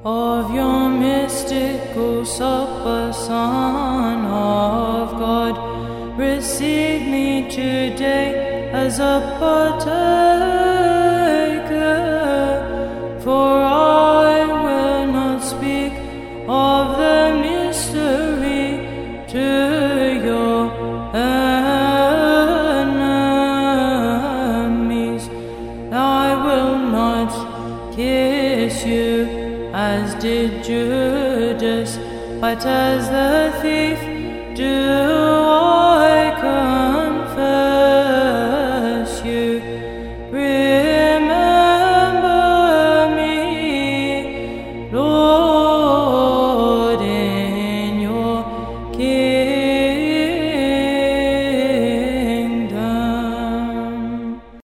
of your mystical supper, Son of God, receive me today as a partaker, for I will not speak of the mystery to your enemies. I will not kiss you as did Judas, but as the thief do I come.